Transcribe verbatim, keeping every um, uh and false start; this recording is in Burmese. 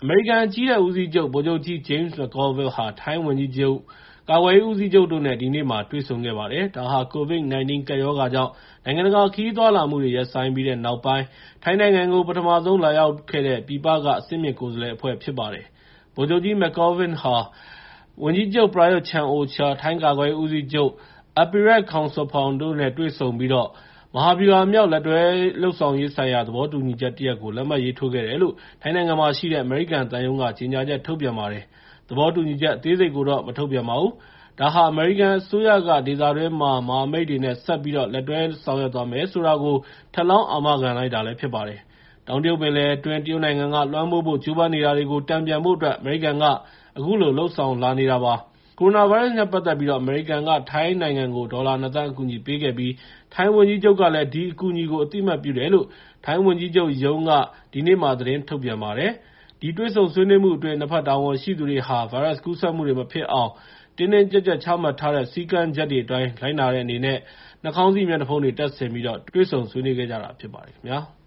အမေရိကန်အကြီးတန်းဦးစီးချုပ်ဗိုလ်ချုပ်ကြီး James McGovern ဟာ ထိုင်းဝန်ကြီးချုပ်၊ ကာကွယ်ရေးဦးစီးချုပ်တို့နဲ့ ဒီနေ့မှာ တွေ့ဆုံခဲ့ပါတယ်။ ဒါဟာ ကိုဗစ် ၁၉ ကပ်ရောဂါကြောင့် နိုင်ငံတကာခရီးသွားလာမှုတွေ ရပ်ဆိုင်းပြီးတဲ့နောက်ပိုင်း ထိုင်းနိုင်ငံကို ပထမဆုံးလာရောက်ခဲ့တဲ့ ပြည်ပက အဆင့်မြင့်ကိုယ်စားလှယ်အဖွဲ့ ဖြစ်ပါတယ်။ ဗိုလ်ချုပ်ကြီး Mcgovern ဟာ ဝန်ကြီးချုပ် Prayut Chan-o-cha ၊ ထိုင်းကာကွယ်ရေးဦးစီးချုပ် Apirat Kongsoppong တို့နဲ့ တွေ့ဆုံပြီး မဟာဗျူဟာမြောက် လက်တွဲလုပ်ဆောင်ရေးဆိုင်ရာ သဘောတူညီချက်တရပ်ကို လက်မှတ်ရေးထိုးခဲ့တယ်လို့ ထိုင်းနိုင်ငံမှာရှိတဲ့ အမေရိကန်သံရုံးက ကြေညာချက် ထုတ်ပြန်ပါတယ်။ သဘောတူညီချက် အသေးစိတ်ကိုတော့ မထုတ်ပြန်ပါဘူး။ ဒါဟာ အမေရိကန်အစိုးရက ဒေသတွင်းမှာ မဟာမိတ်တွေနဲ့ ဆက်ပြီး လက်တွဲဆောင်ရွက်သွားမယ်ဆိုတာကို ထပ်လောင်း အာမခံလိုက်တာလည်း ဖြစ်ပါတယ်။ တောင်တရုတ်ပင်လယ်အတွင်း တရုတ်နိုင်ငံက လွှမ်းမိုးဖို့ ကြိုးပမ်းနေတာတွေကို တန်ပြန်ဖို့အတွက် အမေရိကန်က အခုလို လုပ်ဆောင်လာနေတာပါ။ ကိုရိုနာဗိုင်းရပ်စ်နဲ့ ပတ်သက်ပြီး အမေရိကန်က ထိုင်းနိုင်ငံကို ဒေါ်လာ နှစ်သန်း အကူအညီပေးခဲ့ပြီး ထိုင်းဝန်ကြီးချုပ်ကလည်း ဒီအကူအညီကို အသိအမှတ်ပြုတယ်လို့ ထိုင်းဝန်ကြီးချုပ်ရုံးက ဒီနေ့မှာ သတင်းထုတ်ပြန်ပါတယ်။ ဒီတွေ့ဆုံဆွေးနွေးမှုအတွင်း နှစ်ဘက်တာဝန်ရှိသူတွေဟာ ဗိုင်းရပ်စ်ကူးစက်မှုတွေ မဖြစ်အောင် တင်းတင်းကျပ်ကျပ် ချမှတ်ထားတဲ့ စည်းကမ်းချက်တွေအတိုင်း လိုက်နာတဲ့အနေနဲ့ နှာခေါင်းစည်း မျက်နှာဖုံးတွေ တပ်ဆင်ပြီး တွေ့ဆုံဆွေးနွေးခဲ့ကြတာ ဖြစ်ပါတယ်ခင်ဗျာ။